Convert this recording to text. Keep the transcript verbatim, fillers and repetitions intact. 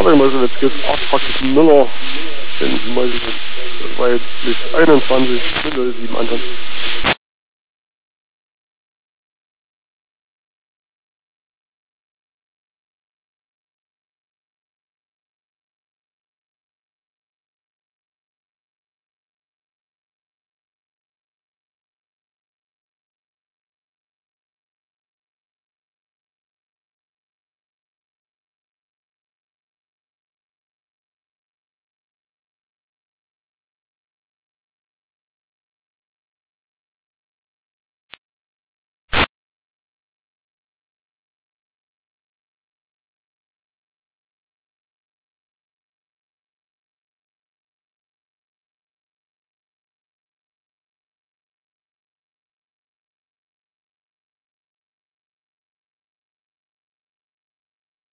Patrick Meuselwitz ist auch praktisch Müller. Denn Meuselwitz war jetzt bis einundzwanzig null null sieben Anton.